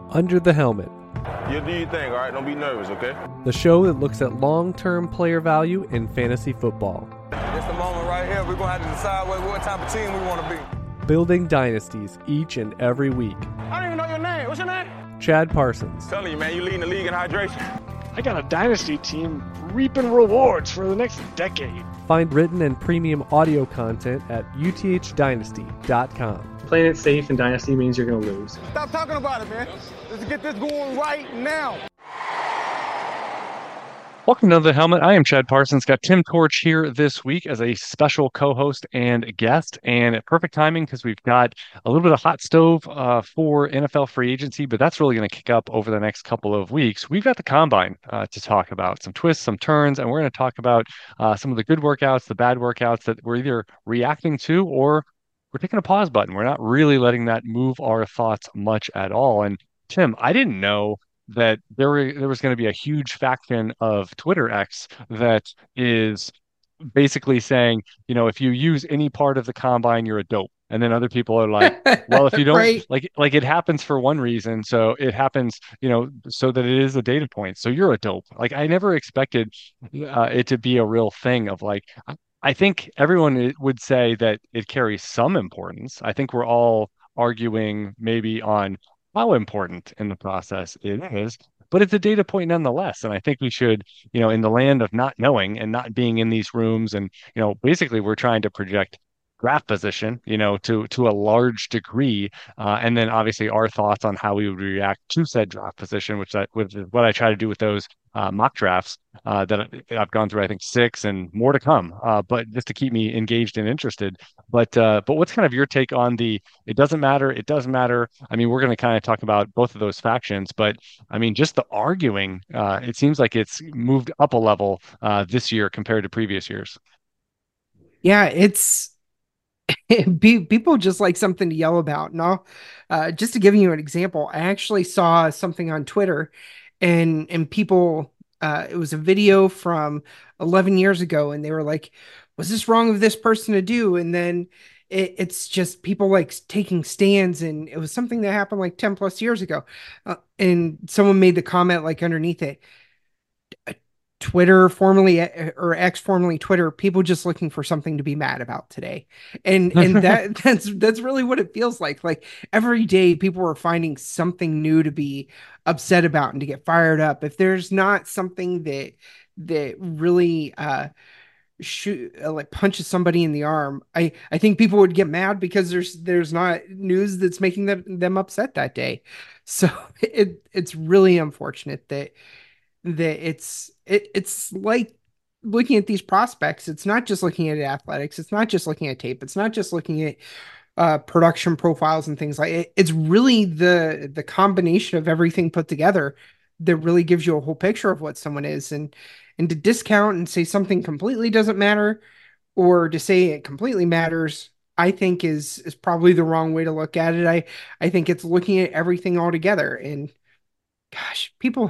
Under the Helmet, You do your thing, all right? Don't be nervous, okay? the show that looks at long-term player value in fantasy football, It's the moment right here. We're going to have to decide what type of team we want to be. building dynasties each and every week. I don't even know your name. What's your name? Chad Parsons, Telling you, man, you leading the league in hydration. I got a dynasty team reaping rewards for the next decade. find written and premium audio content at uthdynasty.com. Playing it safe in Dynasty means you're going to lose. Stop talking about it, man. Let's get this going right now. Welcome to The Helmet. I am Chad Parsons. Got Tim Torch here this week as a special co-host and guest, and perfect timing because we've got a little bit of hot stove for NFL free agency, but that's really going to kick up over the next couple of weeks. We've got the Combine to talk about, some twists, some turns, and we're going to talk about some of the good workouts, the bad workouts that we're either reacting to or we're taking a pause button. We're not really letting that move our thoughts much at all. And Tim, I didn't know that there was going to be a huge faction of Twitter X that is basically saying, if you use any part of the combine, you're a dope. And then other people are like, well, if you don't Right. like it happens for one reason, so it happens, so that it is a data point. So you're a dope. Like I never expected it to be a real thing of like. I think everyone would say that it carries some importance. I think we're all arguing maybe on how important in the process it is, but it's a data point nonetheless. And I think we should, in the land of not knowing and not being in these rooms, and basically we're trying to project draft position, to a large degree, and then obviously our thoughts on how we would react to said draft position, which is what I try to do with those mock drafts that I've gone through, I think 6 and more to come, but just to keep me engaged and interested. But what's kind of your take on it doesn't matter, it does matter? I mean, we're going to kind of talk about both of those factions, but I mean, just the arguing, it seems like it's moved up a level this year compared to previous years. Yeah, it's people just like something to yell about. No, just to give you an example, I actually saw something on Twitter, and people, it was a video from 11 years ago, and they were like, "Was this wrong of this person to do?" And then it's just people like taking stands, and it was something that happened like 10 plus years ago, and someone made the comment like underneath it. Twitter, formerly or X, formerly Twitter, people just looking for something to be mad about today, and that's really what it feels like. Like every day, people are finding something new to be upset about and to get fired up. If there's not something that really shoot like punches somebody in the arm, I think people would get mad because there's not news that's making them upset that day. So it's really unfortunate that it's like looking at these prospects. It's not just looking at athletics. It's not just looking at tape. It's not just looking at production profiles and things like it. It's really the combination of everything put together that really gives you a whole picture of what someone is. And to discount and say something completely doesn't matter, or to say it completely matters, I think is probably the wrong way to look at it. I think it's looking at everything all together. And gosh, people,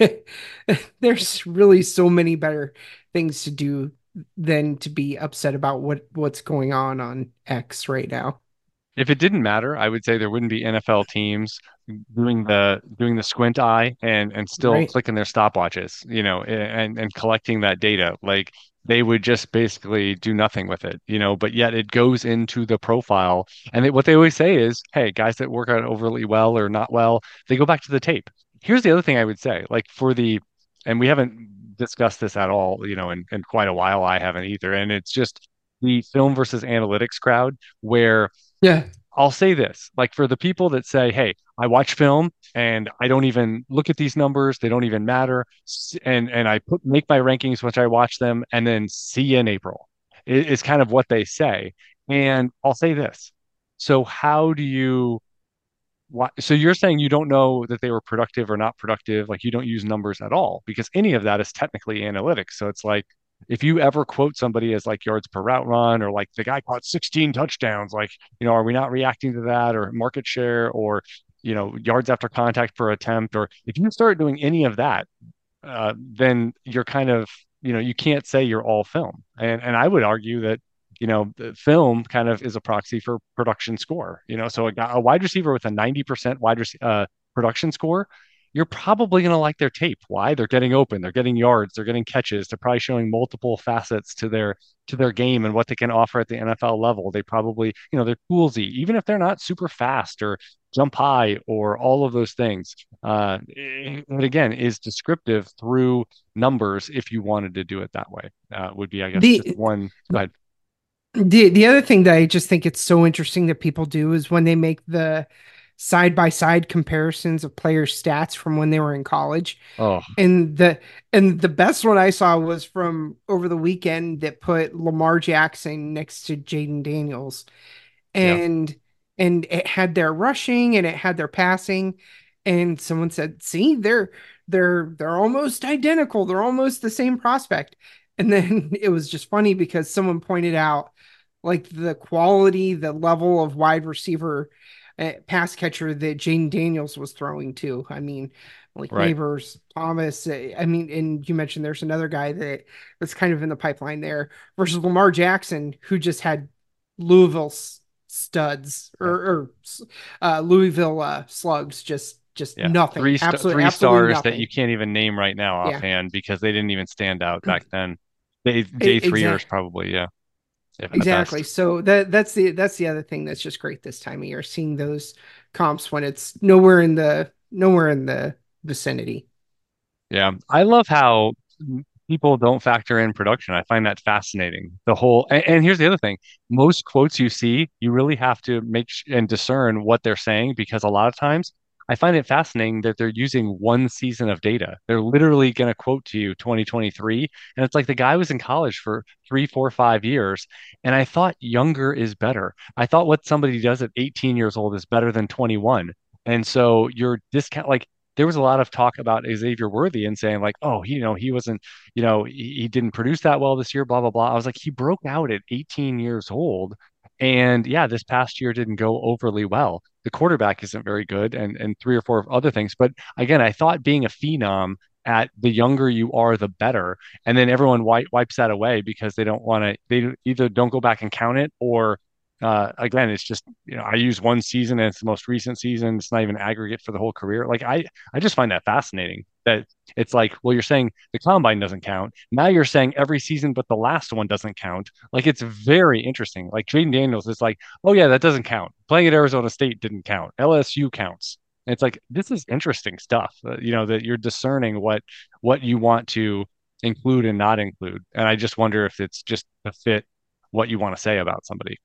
there's really so many better things to do than to be upset about what's going on X right now. If it didn't matter, I would say there wouldn't be NFL teams doing the squint eye and still Right. clicking their stopwatches, and collecting that data. Like they would just basically do nothing with it, but yet it goes into the profile. And what they always say is, hey, guys that work out overly well or not well, they go back to the tape. Here's the other thing I would say, like and we haven't discussed this at all, in quite a while. I haven't either. And it's just the film versus analytics crowd where Yeah. I'll say this, like for the people that say, hey, I watch film and I don't even look at these numbers, they don't even matter. And I make my rankings once I watch them and then see you in April is kind of what they say. And I'll say this. So how do you so you're saying you don't know that they were productive or not productive, like you don't use numbers at all because any of that is technically analytics. So it's like if you ever quote somebody as like yards per route run or like the guy caught 16 touchdowns, like, are we not reacting to that, or market share, or yards after contact per attempt, or if you start doing any of that, then you're kind of, you can't say you're all film. And I would argue that the film kind of is a proxy for production score. So a wide receiver with a 90% production score, you're probably going to like their tape. Why? They're getting open, they're getting yards, they're getting catches, they're probably showing multiple facets to their game and what they can offer at the NFL level. They probably, they're toolsy, even if they're not super fast or jump high or all of those things. It again is descriptive through numbers if you wanted to do it that way. Would be, I guess, just one. Go ahead. The other thing that I just think it's so interesting that people do is when they make the side by side comparisons of players' stats from when they were in college. Oh, And the best one I saw was from over the weekend that put Lamar Jackson next to Jaden Daniels. yeah. And it had their rushing and it had their passing. And someone said, see, they're almost identical. They're almost the same prospect. And then it was just funny because someone pointed out like the quality, the level of wide receiver pass catcher that Jaden Daniels was throwing to. I mean, like Right. Neighbors, Thomas. I mean, and you mentioned there's another guy that's kind of in the pipeline there versus Lamar Jackson, who just had Louisville studs or Louisville slugs, just Yeah, nothing, three absolutely stars nothing. that you can't even name right now Yeah, offhand because they didn't even stand out back then. Day threeers exactly. probably, yeah, if at Exactly. best. So that's the other thing that's just great this time of year, seeing those comps when it's nowhere in the vicinity. Yeah, I love how people don't factor in production. I find that fascinating. And here's the other thing: most quotes you see, you really have to and discern what they're saying because a lot of times I find it fascinating that they're using one season of data. They're literally going to quote to you 2023, and it's like the guy was in college for 3, 4, 5 years, and I thought younger is better. I thought what somebody does at 18 years old is better than 21. And so you're discount like there was a lot of talk about Xavier Worthy and saying like, oh, he wasn't, he didn't produce that well this year, blah, blah, blah. I was like, he broke out at 18 years old. And yeah, this past year didn't go overly well. The quarterback isn't very good and three or four other things. But again, I thought being a phenom at the younger you are, the better. And then everyone wipes that away because they don't want to, they either don't go back and count it or again, it's just, I use one season and it's the most recent season. It's not even aggregate for the whole career. Like I just find that fascinating that it's like, well, you're saying the combine doesn't count. Now you're saying every season, but the last one doesn't count. Like it's very interesting. Like Jaden Daniels is like, oh yeah, that doesn't count. Playing at Arizona State didn't count. LSU counts. And it's like, this is interesting stuff, that you're discerning what you want to include and not include. And I just wonder if it's just to fit what you want to say about somebody.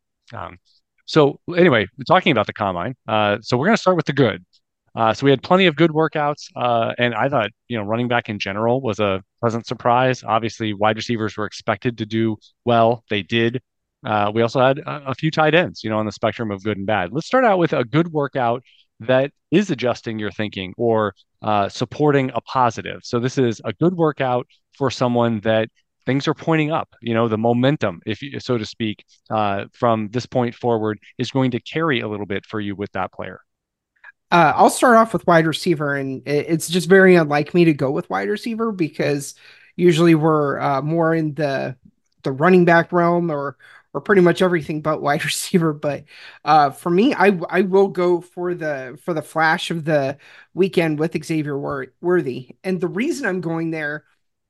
So anyway, talking about the combine, so we're going to start with the good. So we had plenty of good workouts, and I thought, running back in general was a pleasant surprise. Obviously, wide receivers were expected to do well. They did. We also had a few tight ends, on the spectrum of good and bad. Let's start out with a good workout that is adjusting your thinking or supporting a positive. So this is a good workout for someone that things are pointing up. The momentum, if you, so to speak, from this point forward is going to carry a little bit for you with that player. I'll start off with wide receiver, and it's just very unlike me to go with wide receiver because usually we're more in the running back realm or pretty much everything but wide receiver. But for me, I will go for the flash of the weekend with Xavier Worthy, and the reason I'm going there,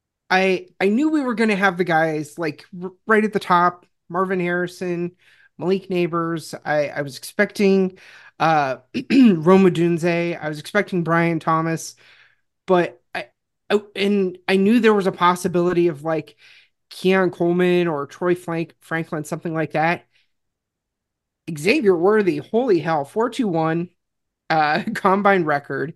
I knew we were going to have the guys like right at the top, Marvin Harrison, Malik Neighbors. I was expecting Rome Odunze. I was expecting Brian Thomas, but I knew there was a possibility of like Keon Coleman or Troy Franklin, something like that. Xavier Worthy, holy hell, 4.21 combine record.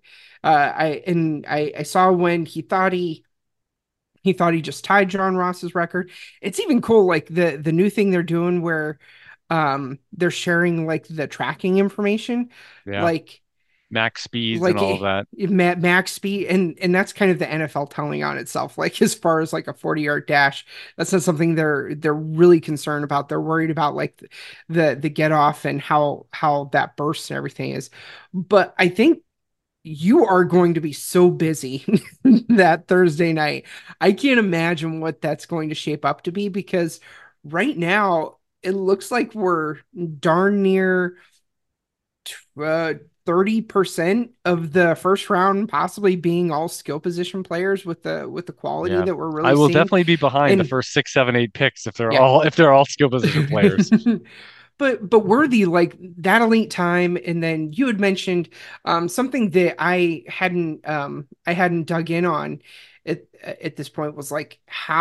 I saw when he thought he just tied John Ross's record. It's even cool, like the new thing they're doing where they're sharing like the tracking information, Yeah, like max speeds and all of that. max speed, and that's kind of the NFL telling on itself. Like as far as like a 40-yard dash, that's not something they're really concerned about. They're worried about like the get off and how that burst and everything is. But I think you are going to be so busy that Thursday night. I can't imagine what that's going to shape up to be because right now it looks like we're darn near 30% of the first round possibly being all skill position players with the quality Yeah. that we're I really will seeing. definitely be behind the And first 6, 7, 8 picks yeah. if they're all skill position players. But Worthy, like that elite time, and then you had mentioned something that I hadn't dug in on at this point was like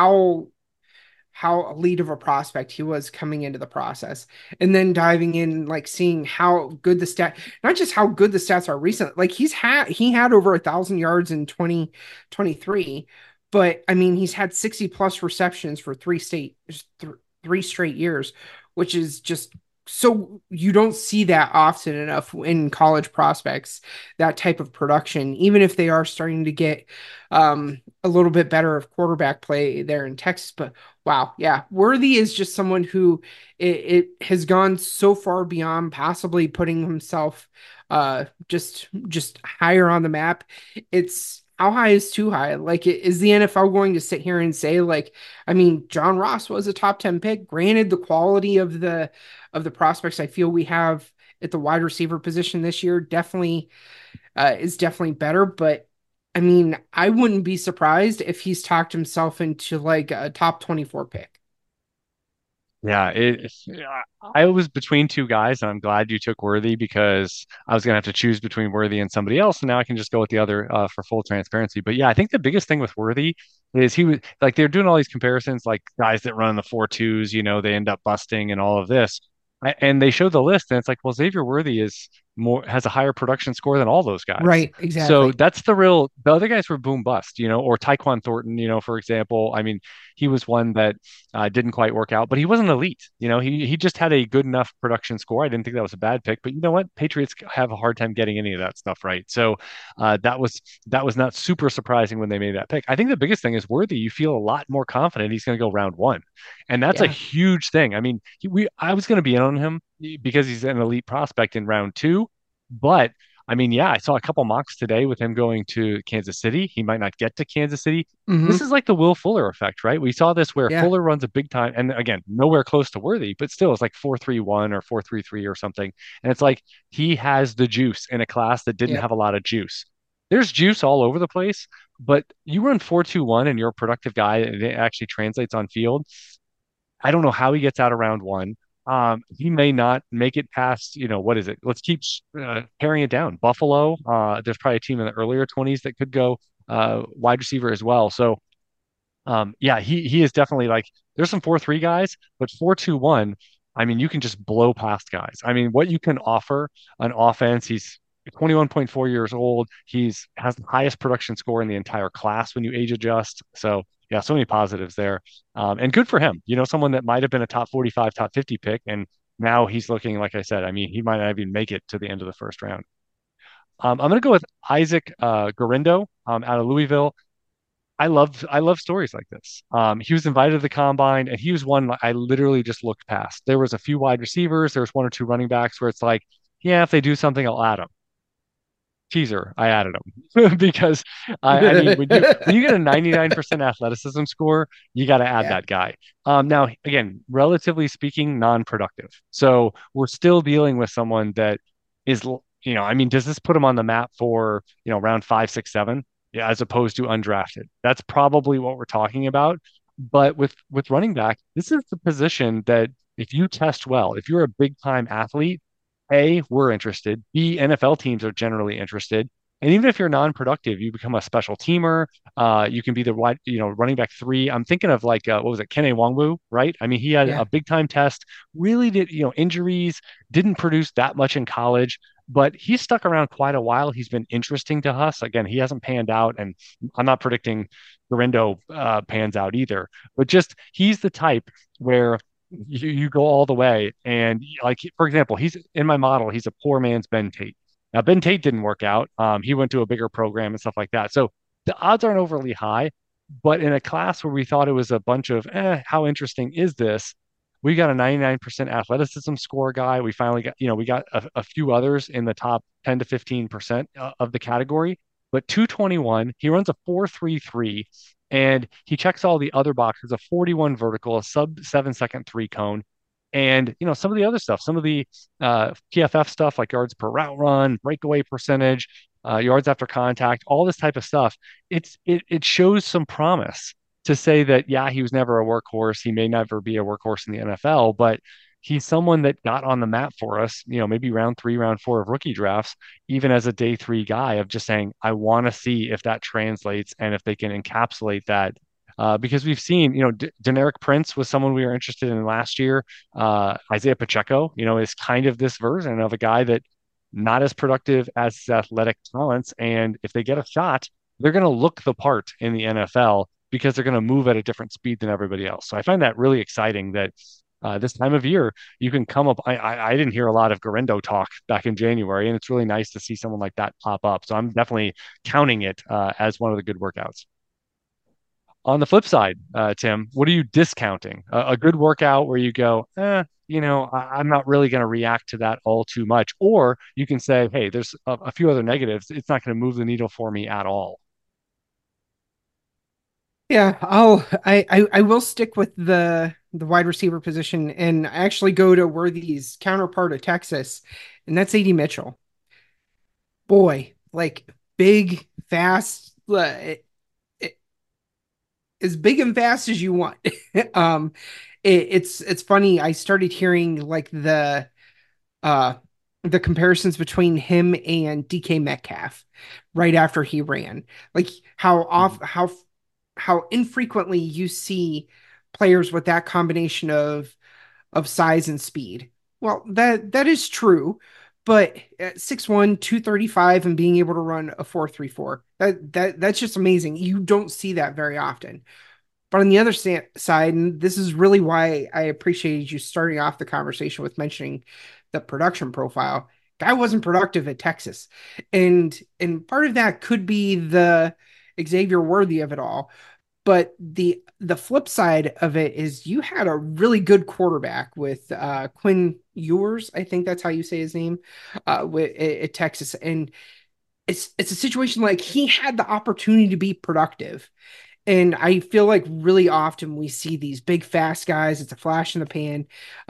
how elite of a prospect he was coming into the process, and then diving in, like seeing how good the not just how good the stats are recent, like he had over 1,000 yards in 2023, but I mean he's had 60 plus receptions for three straight years, which is just so you don't see that often enough in college prospects, that type of production, even if they are starting to get a little bit better of quarterback play there in Texas. But wow, yeah, Worthy is just someone who it has gone so far beyond possibly putting himself just higher on the map. It's how high is too high? Like, is the NFL going to sit here and say, like, I mean, John Ross was a top 10 pick. Granted, the quality of the prospects I feel we have at the wide receiver position this year definitely is definitely better. But I mean, I wouldn't be surprised if he's talked himself into like a top 24 pick. Yeah, I was between two guys, and I'm glad you took Worthy because I was gonna have to choose between Worthy and somebody else, and now I can just go with the other for full transparency. But yeah, I think the biggest thing with Worthy is he was like they're doing all these comparisons, like guys that run the 4.2s, they end up busting and all of this. And they show the list, and it's like, well, Xavier Worthy has a higher production score than all those guys. Right, So exactly. that's the other guys were boom bust, or Tyquan Thornton, for example. I mean, he was one that didn't quite work out, but he wasn't elite. He just had a good enough production score. I didn't think that was a bad pick, but you know what? Patriots have a hard time getting any of that stuff right. So that was not super surprising when they made that pick. I think the biggest thing is Worthy. You feel a lot more confident he's going to go round one, and that's a Yeah. huge thing. I mean, I was going to be in on him because he's an elite prospect in round two, but I mean, yeah, I saw a couple mocks today with him going to Kansas City. He might not get to Kansas City. This Hmm. is like the Will Fuller effect, right? We saw this where Yeah. Fuller runs a big time, and again, nowhere close to Worthy, but still, it's like 4.31 or 4.33 or something. And it's like he has the juice in a class that didn't Yep. have a lot of juice. There's juice all over the place, but you run 4.21 and you're a productive guy, and it actually translates on field. I don't know how he gets out of round one. He may not make it past, what is it? Let's keep paring it down. Buffalo, there's probably a team in the earlier 20s that could go wide receiver as well. So, yeah, he is definitely like there's some 4.3 guys, but 4.21, I mean, you can just blow past guys. I mean, what you can offer an offense, he's 21.4 years old. Has the highest production score in the entire class when you age adjust. So yeah, so many positives there. And good for him. Someone that might have been a top 45, top 50 pick, and now he's looking, like I said, I mean, he might not even make it to the end of the first round. I'm going to go with Isaac Garindo out of Louisville. I love stories like this. He was invited to the combine, and he was one I literally just looked past. There was a few wide receivers, there was one or two running backs where it's like, yeah, if they do something, I'll add them. Teaser, I added him because I mean, when you get a 99% athleticism score, you got to add Yeah. that guy. Now, again, relatively speaking, non-productive. So we're still dealing with someone that is, I mean, does this put him on the map for, round 5, 6, 7? Yeah, as opposed to undrafted. That's probably what we're talking about. But with running back, this is the position that if you test well, if you're a big time athlete, A, we're interested. B, NFL teams are generally interested. And even if you're non-productive, you become a special teamer. You can be the wide, running back three. I'm thinking of like what was it, Kene Nwangwu, right? I mean, he had Yeah. a big time test. Really did, injuries, didn't produce that much in college, but he's stuck around quite a while. He's been interesting to us. Again, he hasn't panned out, and I'm not predicting Garindo pans out either. But just he's the type where you go all the way. And like, for example, he's in my model, he's a poor man's Ben Tate. Now, Ben Tate didn't work out. He went to a bigger program and stuff like that. So the odds aren't overly high. But in a class where we thought it was a bunch of, how interesting is this? We got a 99% athleticism score guy. We finally got, we got a few others in the top 10 to 15% of the category. But 221, he runs a 4.33, and he checks all the other boxes: a 41 vertical, a sub 7 second three cone. And some of the other stuff, some of the PFF stuff like yards per route run, breakaway percentage, yards after contact, all this type of stuff, it shows some promise to say that, yeah, he was never a workhorse. He may never be a workhorse in the NFL, but he's someone that got on the map for us, maybe round 3, round 4 of rookie drafts, even as a day 3 guy, of just saying, I want to see if that translates and if they can encapsulate that. Because we've seen, Deneric Prince was someone we were interested in last year. Isaiah Pacheco, is kind of this version of a guy that not as productive as his athletic talents. And if they get a shot, they're going to look the part in the NFL because they're going to move at a different speed than everybody else. So I find that really exciting that this time of year you can come up. I didn't hear a lot of Garendo talk back in January, and it's really nice to see someone like that pop up. So I'm definitely counting it as one of the good workouts. On the flip side, Tim, what are you discounting? A good workout where you go, I'm not really going to react to that all too much. Or you can say, hey, there's a few other negatives. It's not going to move the needle for me at all. Yeah, I will stick with the wide receiver position and actually go to Worthy's counterpart of Texas, and that's AD Mitchell. Boy, like big, fast, as big and fast as you want. It's funny. I started hearing like uh the comparisons between him and DK Metcalf right after he ran. Like how infrequently you see players with that combination of size and speed. Well, that is true, but at 6'1", 235 and being able to run a 4.34, that's just amazing. You don't see that very often. But on the other side, and this is really why I appreciated you starting off the conversation with mentioning the production profile. Guy wasn't productive at Texas. And part of that could be the Xavier Worthy of it all. But the flip side of it is you had a really good quarterback with Quinn Ewers, I think that's how you say his name, at Texas. And it's a situation like he had the opportunity to be productive. And I feel like really often we see these big, fast guys. It's a flash in the pan.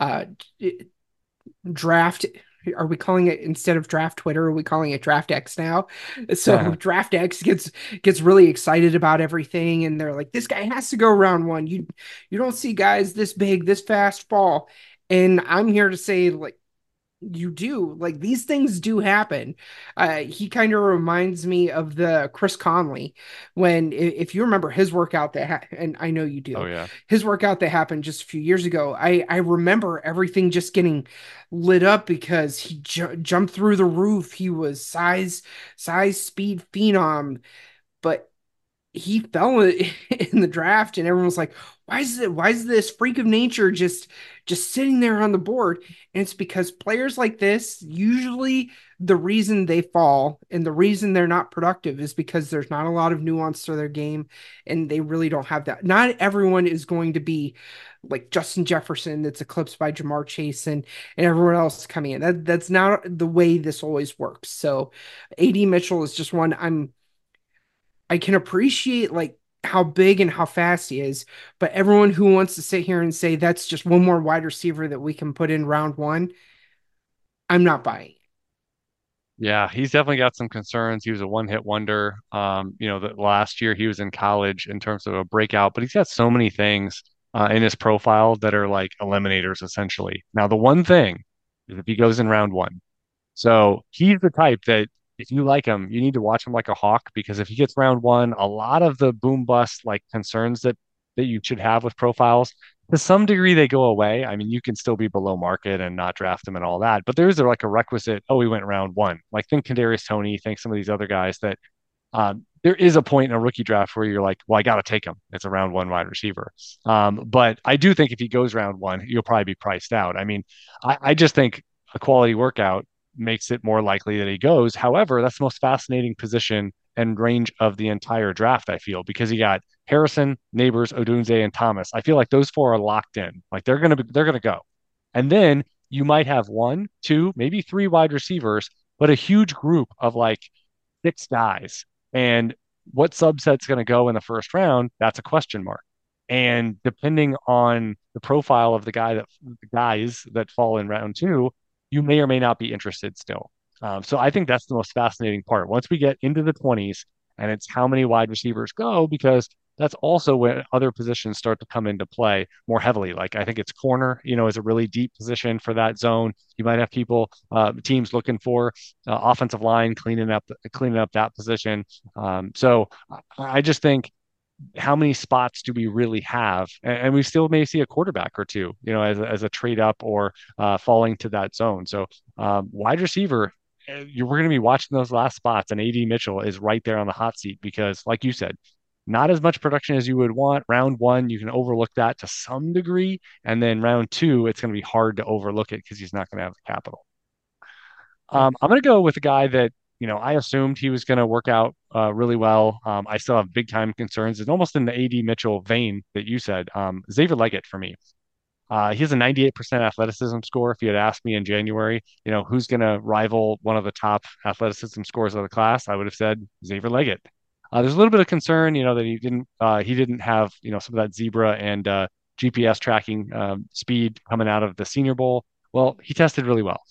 Draft. Are we calling it, instead of draft Twitter, are we calling it Draft X now? So Draft X gets really excited about everything, and they're like, this guy has to go round 1. You don't see guys this big, this fast fall. And I'm here to say, like, you do. Like, these things do happen. He kind of reminds me of the Chris Conley, when, if you remember his workout and I know you do. Oh yeah. His workout that happened just a few years ago. I remember everything just getting lit up because he jumped through the roof. He was size speed phenom, but he fell in the draft, and everyone was like, why is this freak of nature just sitting there on the board? And it's because players like this, usually the reason they fall and the reason they're not productive is because there's not a lot of nuance to their game, and they really don't have that. Not everyone is going to be like Justin Jefferson that's eclipsed by Jamar Chase and everyone else coming in. That's not the way this always works. So AD Mitchell is just one I can appreciate, like, how big and how fast he is, but everyone who wants to sit here and say that's just one more wide receiver that we can put in round 1, I'm not buying. Yeah, he's definitely got some concerns. He was a one-hit wonder. The last year he was in college in terms of a breakout, but he's got so many things in his profile that are like eliminators essentially. Now, the one thing is if he goes in round 1. So he's the type that if you like him, you need to watch him like a hawk, because if he gets round 1, a lot of the boom bust like concerns that you should have with profiles, to some degree they go away. I mean, you can still be below market and not draft him and all that, but there's like a requisite, oh, he went round 1. Like think Kadarius Toney, think some of these other guys that there is a point in a rookie draft where you're like, well, I got to take him. It's a round 1 wide receiver. But I do think if he goes round 1, you'll probably be priced out. I mean, I just think a quality workout makes it more likely that he goes. However, that's the most fascinating position and range of the entire draft, I feel, because you got Harrison, Neighbors, Odunze, and Thomas. I feel like those 4 are locked in. Like they're gonna go. And then you might have 1, 2, maybe 3 wide receivers, but a huge group of like 6 guys. And what subset's going to go in the first round, that's a question mark. And depending on the profile of the guys that fall in round two, you may or may not be interested still. So I think that's the most fascinating part. Once we get into the 20s, and it's how many wide receivers go, because that's also when other positions start to come into play more heavily. Like I think it's corner, is a really deep position for that zone. You might have teams looking for offensive line cleaning up that position. So I just think how many spots do we really have? And we still may see a quarterback or two, as a trade up or falling to that zone. So wide receiver, we're going to be watching those last spots, and AD Mitchell is right there on the hot seat because, like you said, not as much production as you would want. Round one, you can overlook that to some degree, and then round two, it's going to be hard to overlook it because he's not going to have the capital. I'm going to go with a guy that I assumed he was going to work out really well. I still have big time concerns. It's almost in the AD Mitchell vein that you said. Xavier Leggett for me. He has a 98% athleticism score. If you had asked me in January, who's going to rival one of the top athleticism scores of the class, I would have said Xavier Leggett. There's a little bit of concern, that he didn't have, some of that zebra and GPS tracking speed coming out of the Senior Bowl. Well, he tested really well.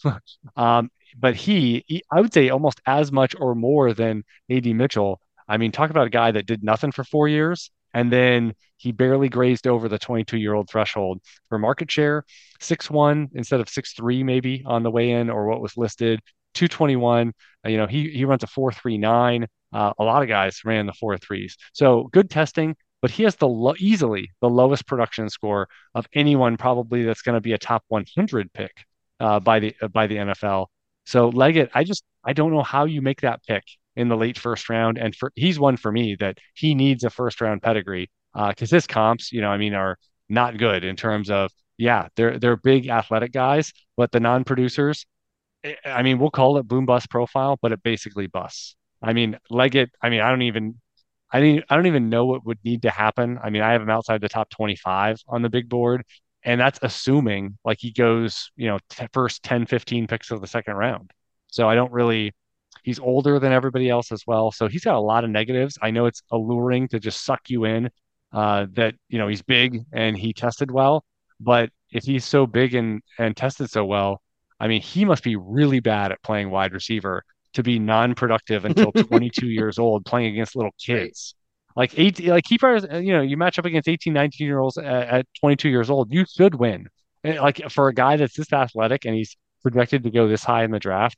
But I would say almost as much or more than AD Mitchell. I mean, talk about a guy that did nothing for 4 years, and then he barely grazed over the 22-year-old threshold for market share. 6'1" instead of 6'3" maybe on the way in, or what was listed. 221. He runs a 4.39. A lot of guys ran the 4.3s. So good testing, but he has easily the lowest production score of anyone probably that's going to be a top 100 pick by the NFL. So Leggett, I don't know how you make that pick in the late first round, and he's one for me that he needs a first round pedigree because his comps, are not good in terms of they're big athletic guys, but the non-producers, we'll call it boom bust profile, but it basically busts. Leggett, I don't even know what would need to happen. I have him outside the top 25 on the big board, and that's assuming like he goes, first 10, 15 picks of the second round. So he's older than everybody else as well. So he's got a lot of negatives. I know it's alluring to just suck you in that, he's big and he tested well, but if he's so big and tested so well, he must be really bad at playing wide receiver to be non-productive until 22 years old playing against little kids. Like he probably, you match up against 18, 19-year-olds at 22 years old, you should win. Like for a guy that's this athletic and he's projected to go this high in the draft,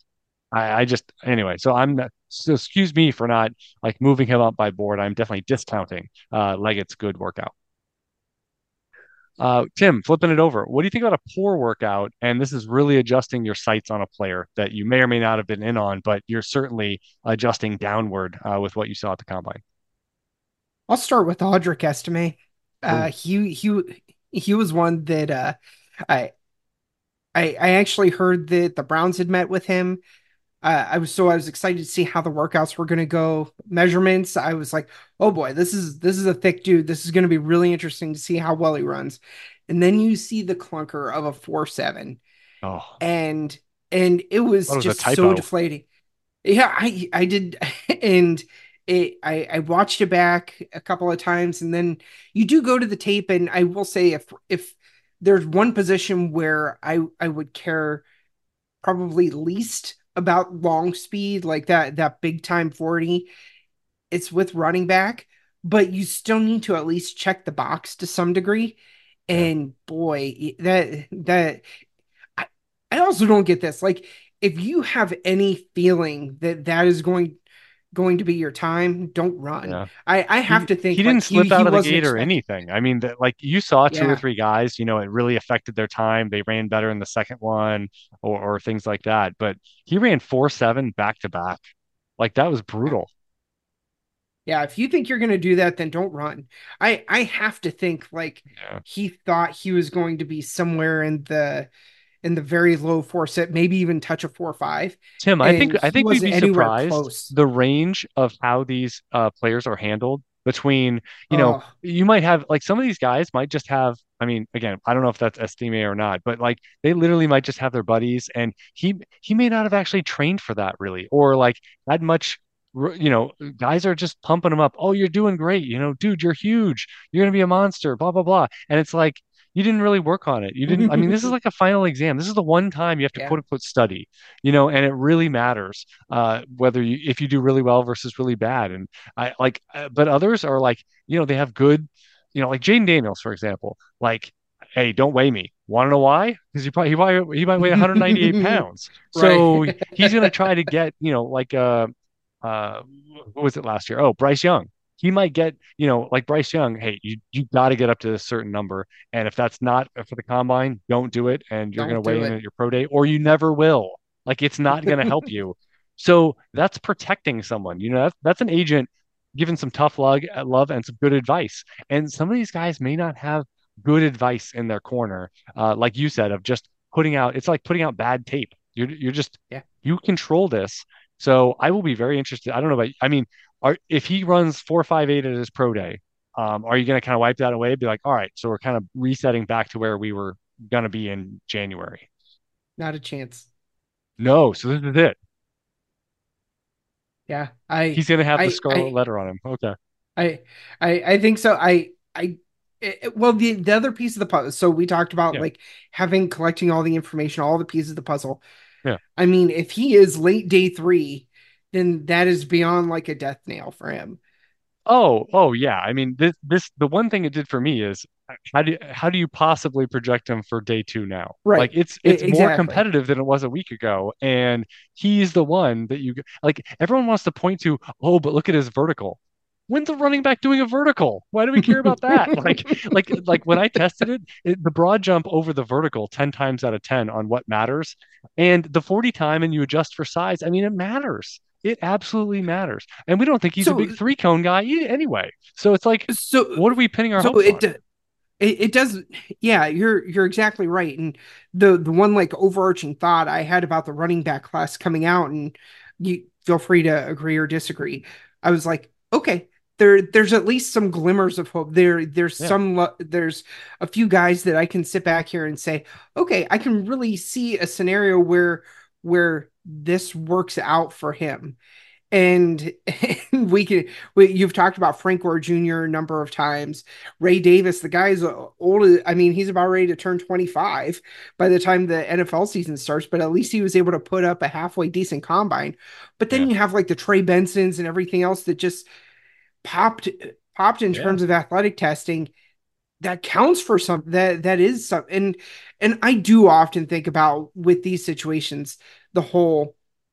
anyway, so excuse me for not like moving him up by board. I'm definitely discounting Leggett's good workout. Tim, flipping it over. What do you think about a poor workout? And this is really adjusting your sights on a player that you may or may not have been in on, but you're certainly adjusting downward with what you saw at the combine. I'll start with Audric Estime. He was one that I actually heard that the Browns had met with him. I was excited to see how the workouts were going to go. Measurements, I was like, oh boy, this is a thick dude. This is going to be really interesting to see how well he runs. And then you see the clunker of a 4.7. Oh, and it was just so deflating. Yeah, I did, and I watched it back a couple of times, and then you do go to the tape, and I will say if there's one position where I would care probably least about long speed, like that big time 40, it's with running back, but you still need to at least check the box to some degree. And boy, that I also don't get this. Like, if you have any feeling that is going to be your time, don't run. Yeah. I have to think he didn't slip out of the gate or anything. anything. Like you saw two or three guys, it really affected their time. They ran better in the second one or things like that. But he ran 4.7 back to back. Like that was brutal. Yeah, if you think you're going to do that, then don't run. I have to think like he thought he was going to be somewhere in the very low 4.7, maybe even touch a 4.5. Tim, I think we'd be surprised the range of how these players are handled between, you might have like some of these guys might just have, again, I don't know if that's Estime or not, but like they literally might just have their buddies, and he may not have actually trained for that really, or like had much you know, guys are just pumping him up. Oh, you're doing great. You know, dude, you're huge. You're going to be a monster, blah, blah, blah. And it's like, you didn't really work on it. You didn't, I mean, this is like a final exam. This is the one time you have to Yeah. quote unquote study, you know, and it really matters whether you, if you do really well versus really bad. And I like, but others are like, you know, they have good, you know, like Jaden Daniels, for example, like, hey, don't weigh me. Want to know why? Because he might weigh 198 pounds. So Right. he's going to try to get, you know, like, uh what was it last year? Oh, Bryce Young. He might get, you know, like Bryce Young, hey, you got to get up to a certain number. And if that's not for the combine, don't do it. And you're going Don't to weigh do in it. at your pro day, or you never will. Like it's not going to help you. So that's protecting someone. You know, that's an agent giving some tough love and some good advice. And some of these guys may not have good advice in their corner, like you said, of just putting out. It's like putting out bad tape. You're just Yeah. you control this. So I will be very interested. I don't know about, I mean, if he runs 4.58 at his pro day, are you going to kind of wipe that away? Be like, all right, so we're kind of resetting back to where we were going to be in January. Not a chance. No, so this is it. Yeah. He's going to have the I, scarlet I, letter on him. Okay. I think so. Well, the other piece of the puzzle. So we talked about Yeah. like collecting all the information, all the pieces of the puzzle. Yeah. I mean, if he is late day 3, then that is beyond like a death nail for him. Oh yeah. I mean, the one thing it did for me is how do you possibly project him for day 2 now? Like Right. it's more Exactly. competitive than it was a week ago, and he's the one that you like. Everyone wants to point to, oh, but look at his vertical. When's the running back doing a vertical? Why do we care about that? Like when I tested the broad jump over the vertical 10 times out of 10 on what matters, and the 40 time and you adjust for size. I mean, it matters. It absolutely matters. And we don't think he's a So big 3 cone guy anyway. So it's like, so what are we pinning our so hopes on? it does. Yeah, you're exactly right. And the one like overarching thought I had about the running back class coming out, and you feel free to agree or disagree. I was like, okay, there's at least some glimmers of hope. Yeah. There's a few guys that I can sit back here and say, okay, I can really see a scenario where this works out for him. And, and you've talked about Frank Gore Jr. a number of times. Ray Davis, the guy's old. I mean, he's about ready to turn 25 by the time the NFL season starts, but at least he was able to put up a halfway decent combine. But then Yeah. you have like the Trey Bensons and everything else that just popped popped in Yeah. terms of athletic testing. That counts for some, that is some. And I do often think about with these situations the whole,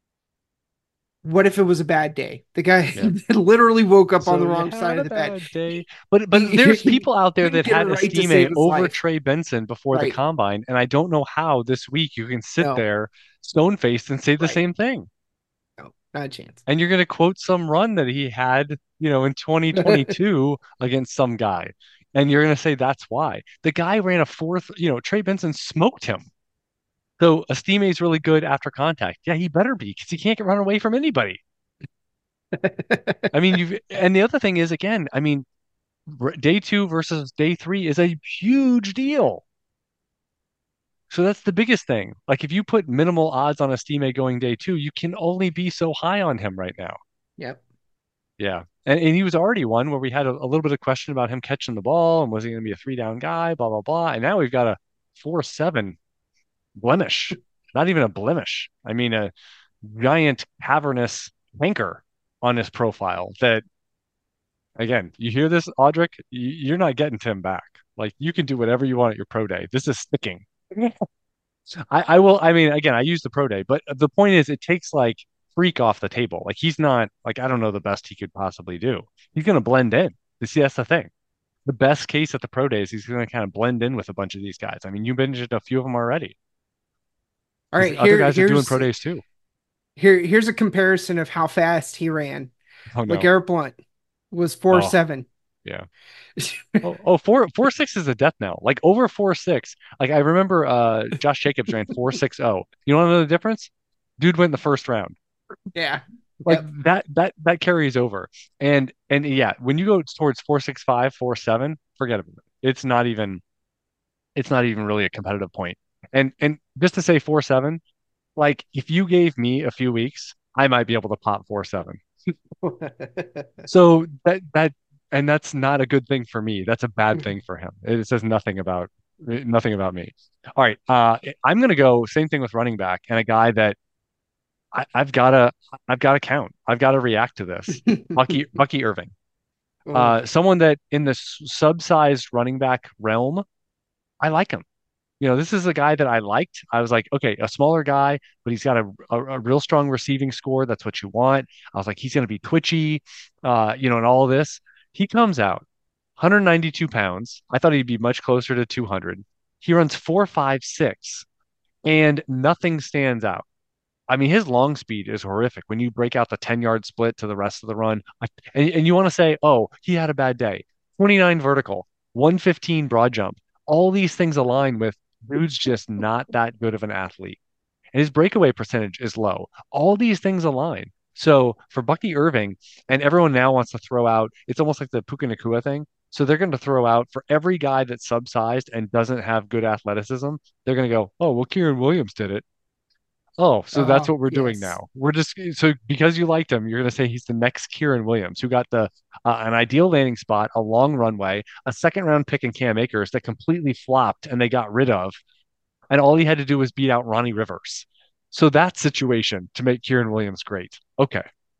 what if it was a bad day? The guy Yeah. literally woke up on So the you wrong had side of a the bed. bad day. But there's He people out there couldn't that get it had right to Estime save his over life. Trey Benson before the Right. combine. And I don't know how this week you can sit No, there stone faced and say the right. same thing. No, not a chance. And you're going to quote some run that he had, you know, in 2022 against some guy. And you're going to say that's why. The guy ran a fourth, you know, Trey Benson smoked him. So Estime is really good after contact. Yeah, he better be because he can't get run away from anybody. I mean, and the other thing is, again, I mean, day 2 versus day 3 is a huge deal. So that's the biggest thing. Like if you put minimal odds on Estime going day 2, you can only be so high on him right now. Yep. Yeah. And he was already one where we had a little bit of question about him catching the ball and was he going to be a 3 down guy, blah, blah, blah. And now we've got a 4.7 blemish, not even a blemish. I mean, a giant cavernous anchor on his profile that, again, you hear this, Audric, you're not getting Tim back. Like you can do whatever you want at your pro day. This is sticking. I will. I mean, again, I use the pro day, but the point is, it takes like freak off the table. Like he's not like I don't know the best he could possibly do. He's going to blend in. You see, that's the thing. The best case at the pro days, he's going to kind of blend in with a bunch of these guys. I mean, you mentioned a few of them already. All These right, other guys are doing pro days too. here's a comparison of how fast he ran. Oh no. LeGarrette Blount was four Oh seven. yeah. Oh, 4.6 is a death now. Like over 4.6. Like I remember Josh Jacobs ran 4.60. You want to know the difference? Dude went in the first round. Yeah. Like Yep. that carries over. And yeah, when you go towards 4.65, 4.7, forget about it. It's not even really a competitive point. And just to say 4.7, like if you gave me a few weeks, I might be able to pop 4.7. So and that's not a good thing for me. That's a bad thing for him. It says nothing about me. All right, I'm gonna go same thing with running back and a guy that I've gotta count. I've got to react to this. Bucky Irving. Oh, Someone that in the sub-sized running back realm, I like him. This is a guy that I liked. I was like, okay, a smaller guy, but he's got a real strong receiving score. That's what you want. I was like, he's going to be twitchy, and all of this. He comes out 192 pounds. I thought he'd be much closer to 200. He runs 4.56, and nothing stands out. I mean, his long speed is horrific. When you break out the 10-yard split to the rest of the run, and you want to say, oh, he had a bad day. 29 vertical, 115 broad jump. All these things align with dude's just not that good of an athlete. And his breakaway percentage is low. All these things align. So for Bucky Irving, and everyone now wants to throw out, it's almost like the Puka Nacua thing. So they're going to throw out for every guy that's subsized and doesn't have good athleticism, they're going to go, oh, well, Kieran Williams did it. Oh, so that's what we're doing yes. now. We're just so because you liked him, you're going to say he's the next Kieran Williams, who got the an ideal landing spot, a long runway, a second round pick in Cam Akers that completely flopped and they got rid of, and all he had to do was beat out Ronnie Rivers. So that situation to make Kieran Williams great. Okay,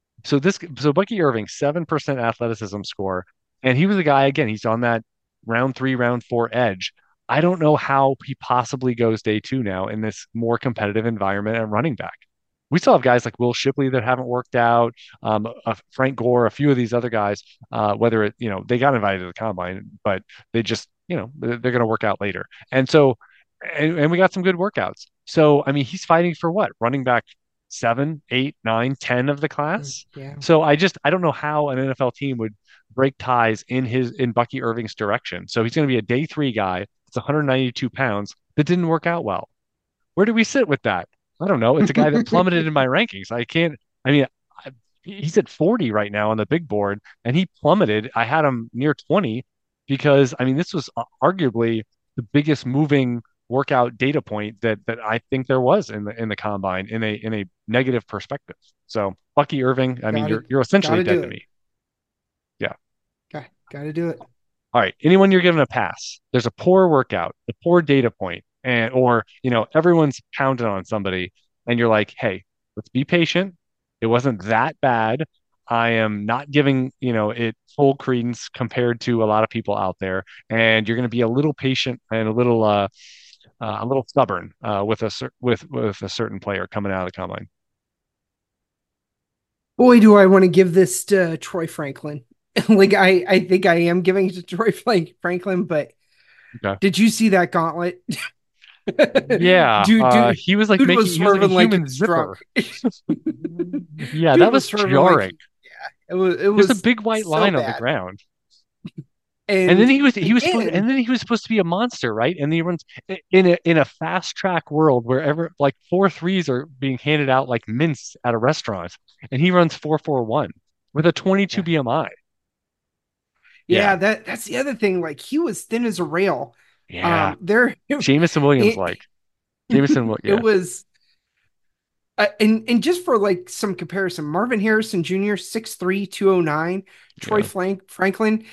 so Bucky Irving 7% athleticism score, and he was a guy again. He's on that round 3, round 4 edge. I don't know how he possibly goes day 2 now in this more competitive environment at running back. We still have guys like Will Shipley that haven't worked out, Frank Gore, a few of these other guys. Whether they got invited to the combine, but they just they're going to work out later. And so, and we got some good workouts. So I mean, he's fighting for what running back 7, 8, 9, 10 of the class. Yeah. So I don't know how an NFL team would break ties in Bucky Irving's direction. So he's going to be a day 3 guy. It's 192 pounds that didn't work out well. Where do we sit with that? I don't know. It's a guy that plummeted in my rankings. I mean, he's at 40 right now on the big board, and he plummeted. I had him near 20 because, I mean, this was arguably the biggest moving workout data point that I think there was in the combine in a negative perspective. So Bucky Irving, I mean, you're essentially dead to me. Yeah. Gotta do it. All right. Anyone you're giving a pass, there's a poor workout, a poor data point, or everyone's pounding on somebody, and you're like, hey, let's be patient. It wasn't that bad. I am not giving it full credence compared to a lot of people out there, and you're going to be a little patient and a little stubborn with a certain player coming out of the combine. Boy, do I want to give this to Troy Franklin. Like I think I am giving it to Troy Franklin, but Okay. did you see that gauntlet? Yeah, dude, he was like dude making was he was like a swerving like human it's zipper. Yeah, Dude that was was swerving like jarring. it There's a was big white so line on the bad. ground. And then And again, he was supposed to be a monster, right? And he runs in a fast track world wherever like 4.3s are being handed out like mints at a restaurant, and he runs 4.41 with a 22 yeah, BMI. yeah, Yeah, that's the other thing. Like he was thin as a rail. yeah. There Jamison Williams, it, like Jameson, it yeah, was and just for like some comparison, Marvin Harrison Jr. 6'3", 209, Troy yeah, Franklin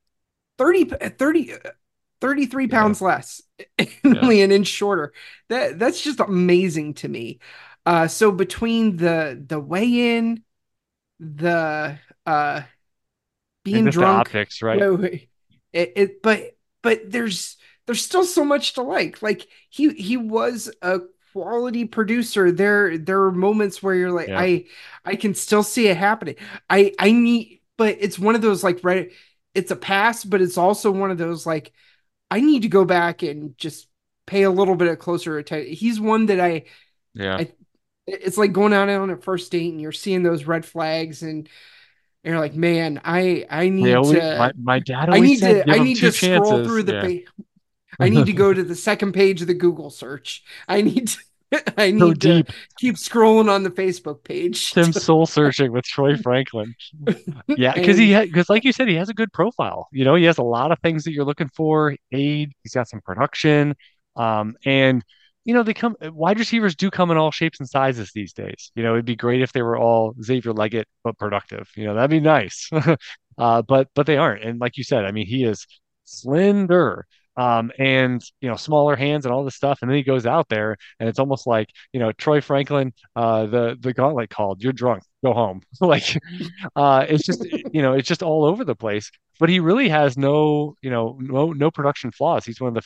33 yeah, pounds less, yeah. only an inch shorter. That's just amazing to me. So between the weigh-in, the And being just the drunk, optics, right? wait, but there's still so much to like. Like he was a quality producer. There are moments where you're like, Yeah, I can still see it happening. I need, but it's one of those like right. It's a pass, but it's also one of those like I need to go back and just pay a little bit of closer attention. He's one that yeah. I it's like going out on a first date and you're seeing those red flags and you're like, man, I They need always, to my dad always said, give I them need two to scroll chances. through the Yeah. page. I need to go to the second page of the Google search. I need to I So need to deep. keep scrolling on the Facebook page. Him soul searching with Troy Franklin. Yeah, And because like you said, he has a good profile. He has a lot of things that you're looking for. Aid, he's got some production. And they come wide receivers do come in all shapes and sizes these days. It'd be great if they were all Xavier Leggett but productive. That'd be nice. But they aren't. And like you said, I mean, he is slender, and smaller hands and all this stuff. And then he goes out there, and it's almost like Troy Franklin, the gauntlet called. You're drunk. Go home. Like, it's just all over the place. But he really has no production flaws. He's one of the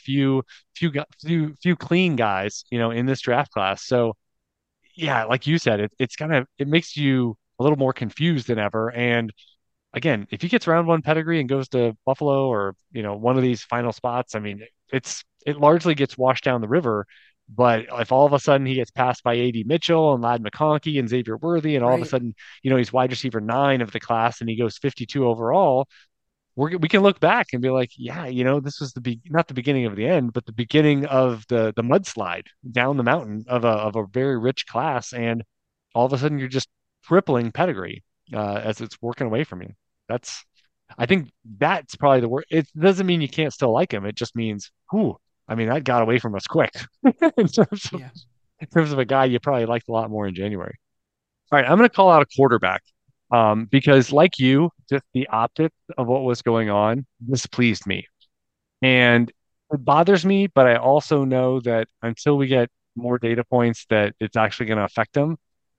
few clean guys in this draft class. So yeah, like you said, it makes you a little more confused than ever. And again, if he gets round one pedigree and goes to Buffalo or one of these final spots, I mean, it largely gets washed down the river. But if all of a sudden he gets passed by A.D. Mitchell and Ladd McConkey and Xavier Worthy, and all of a Right. sudden he's wide receiver 9 of the class and he goes 52 overall, we can look back and be like, yeah, this was not the beginning of the end, but the beginning of the mudslide down the mountain of a very rich class, and all of a sudden you're just crippling pedigree as it's working away from you. That's I think that's probably the word. It doesn't mean you can't still like him. It just means, whew, I mean, that got away from us quick in terms of, Yeah. in terms of a guy you probably liked a lot more in January. All right, I'm going to call out a quarterback, because, like you, just the optics of what was going on displeased me. And it bothers me, but I also know that until we get more data points that it's actually going to affect them,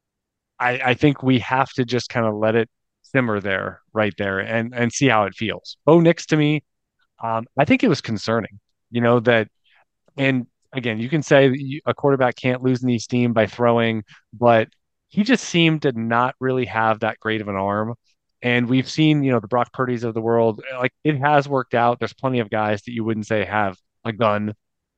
I think we have to just kind of let it simmer there, right there, and see how it feels. Bo Nix to me, I think it was concerning, that, and again, you can say that a quarterback can't lose any steam by throwing, but he just seemed to not really have that great of an arm. And we've seen, the Brock Purdy's of the world, like it has worked out. There's plenty of guys that you wouldn't say have a gun.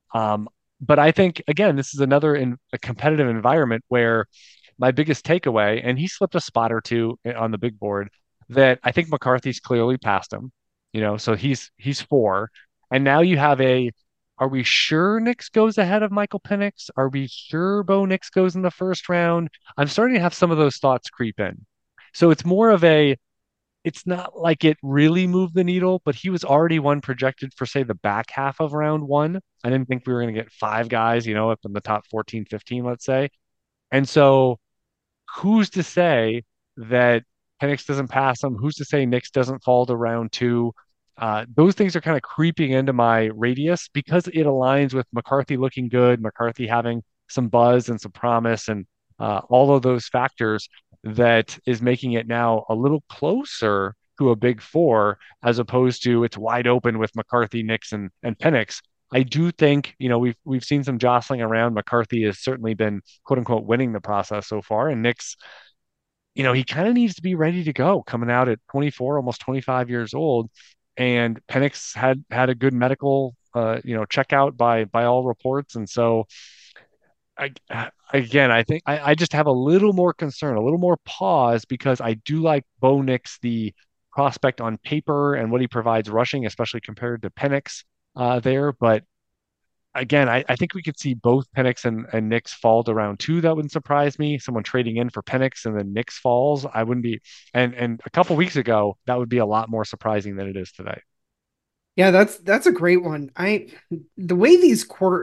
But I think, again, this is another in a competitive environment where my biggest takeaway, and he slipped a spot or two on the big board, that I think McCarthy's clearly passed him, so he's 4. And now you have are we sure Nix goes ahead of Michael Penix? Are we sure Bo Nix goes in the first round? I'm starting to have some of those thoughts creep in. So it's more of it's not like it really moved the needle, but he was already one projected for, say, the back half of round one. I didn't think we were going to get 5 guys, up in the top 14, 15, let's say. And so who's to say that Penix doesn't pass him? Who's to say Nix doesn't fall to round 2? Those things are kind of creeping into my radius because it aligns with McCarthy looking good, McCarthy having some buzz and some promise, and all of those factors that is making it now a little closer to a big 4 as opposed to it's wide open with McCarthy, Nix, and Penix. I do think, we've seen some jostling around. McCarthy has certainly been quote unquote winning the process so far, and Nix, he kind of needs to be ready to go coming out at 24, almost 25 years old. And Penix had a good medical, checkout by all reports, and so I again, I think I just have a little more concern, a little more pause, because I do like Bo Nix, the prospect on paper and what he provides rushing, especially compared to Penix there. But again, I think we could see both Penix and Nix fall to round 2. That wouldn't surprise me. Someone trading in for Penix and then Nix falls. I wouldn't be, and a couple weeks ago, that would be a lot more surprising than it is today. Yeah, that's a great one. The way these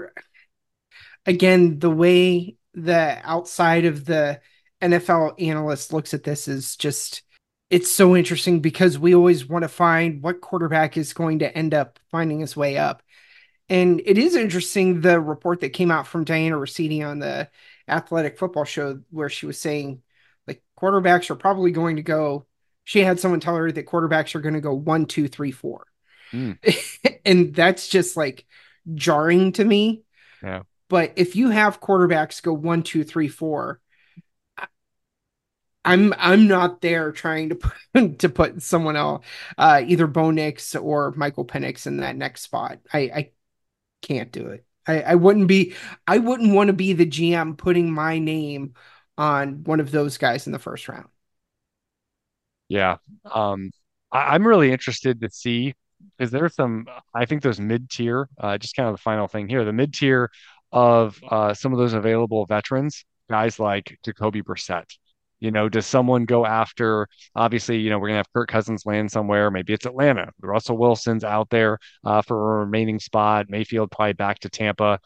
again, the way the outside of the NFL analyst looks at this is just, it's so interesting because we always want to find what quarterback is going to end up finding his way up. And it is interesting, the report that came out from Diana Rossetti on the Athletic Football Show, where she was saying, like, quarterbacks are probably going to go. She had someone tell her that quarterbacks are going to go 1, 2, 3, 4. Mm. And that's just like jarring to me. Yeah. But if you have quarterbacks go 1, 2, 3, 4, I'm not there trying to put someone else, either Bo Nix or Michael Penix in that next spot. I can't do it. I wouldn't want to be the GM putting my name on one of those guys in the first round. Yeah. I'm really interested to see, is there I think those mid-tier, just kind of the final thing here, the mid-tier of some of those available veterans, guys like Jacoby Brissett. Does someone go after, obviously, we're going to have Kirk Cousins land somewhere. Maybe it's Atlanta. Russell Wilson's out there for a remaining spot. Mayfield probably back to Tampa.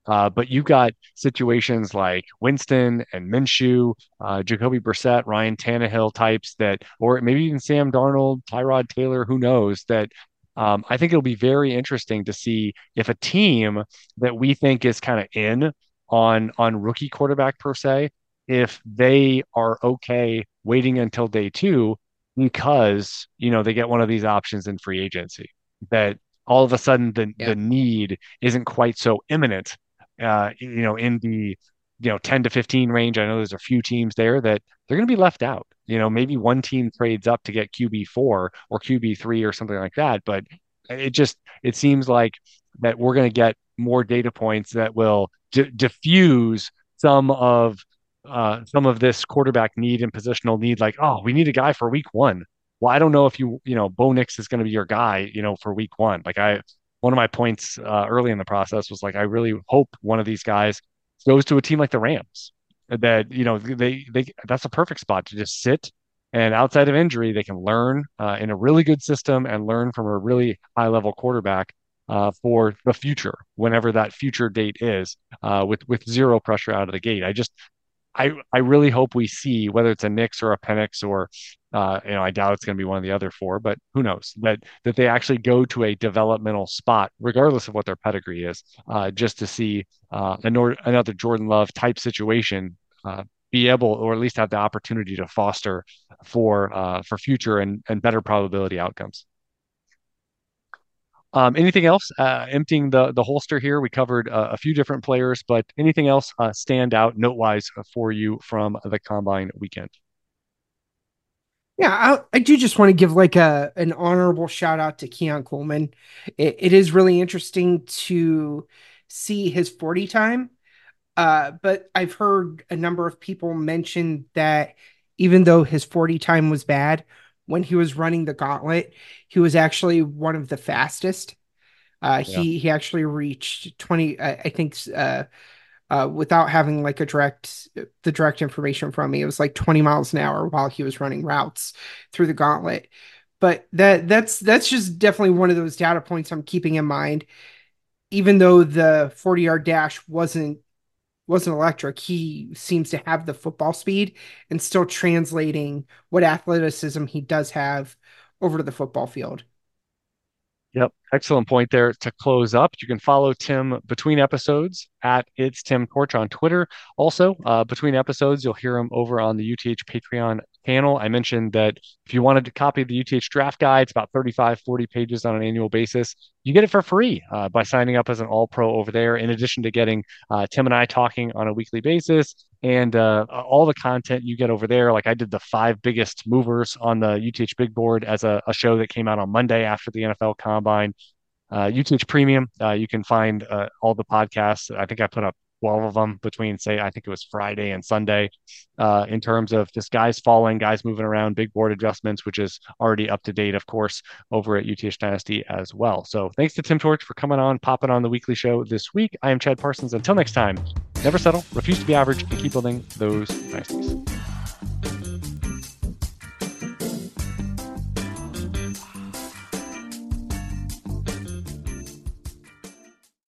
But you've got situations like Winston and Minshew, Jacoby Brissett, Ryan Tannehill types that, or maybe even Sam Darnold, Tyrod Taylor, who knows, that I think it'll be very interesting to see if a team that we think is kind of in on rookie quarterback per se, if they are okay waiting until day two because they get one of these options in free agency, that all of a sudden the need isn't quite so imminent, in the 10 to 15 range. I know there's a few teams there that they're going to be left out. Maybe one team trades up to get QB4 or QB3 or something like that, but it seems like that we're going to get more data points that will diffuse some of this quarterback need and positional need. Like, oh, we need a guy for week one. Well, I don't know if Bo Nix is going to be your guy, for week one. Like one of my points early in the process was like, I really hope one of these guys goes to a team like the Rams, that, they that's a perfect spot to just sit, and outside of injury, they can learn in a really good system and learn from a really high level quarterback for the future, whenever that future date is, with zero pressure out of the gate. I really hope we see, whether it's a Nix or a Penix or, I doubt it's going to be one of the other four, but who knows, that they actually go to a developmental spot, regardless of what their pedigree is, just to see another Jordan Love type situation, be able, or at least have the opportunity to foster for future and better probability outcomes. Anything else? Emptying the holster here, we covered a few different players, but anything else stand out note-wise for you from the combine weekend? Yeah, I do just want to give like an honorable shout out to Keon Coleman. It is really interesting to see his 40 time. But I've heard a number of people mention that even though his 40 time was bad, when he was running the gauntlet, he was actually one of the fastest. He actually reached 20, I think, without having like the direct information from me, it was like 20 miles an hour while he was running routes through the gauntlet. But that's just definitely one of those data points I'm keeping in mind. Even though the 40-yard dash wasn't electric, he seems to have the football speed and still translating what athleticism he does have over to the football field. Yep. Excellent point there to close up. You can follow Tim between episodes at It's Tim Torch on Twitter. Also, between episodes, you'll hear him over on the UTH Patreon channel. I mentioned that if you wanted to copy the UTH draft guide, it's about 35, 40 pages on an annual basis. You get it for free by signing up as an all-pro over there, in addition to getting Tim and I talking on a weekly basis, and all the content you get over there. Like I did the 5 biggest movers on the UTH Big Board as a show that came out on Monday after the NFL Combine. UTH Premium, you can find all the podcasts. I think I put up 12 of them between, say, I think it was Friday and Sunday, in terms of just guys falling, guys moving around, big board adjustments, which is already up to date, of course, over at UTH Dynasty as well. So thanks to Tim Torch for coming on, popping on the weekly show this week. I am Chad Parsons. Until next time, never settle, refuse to be average, and keep building those dynasties.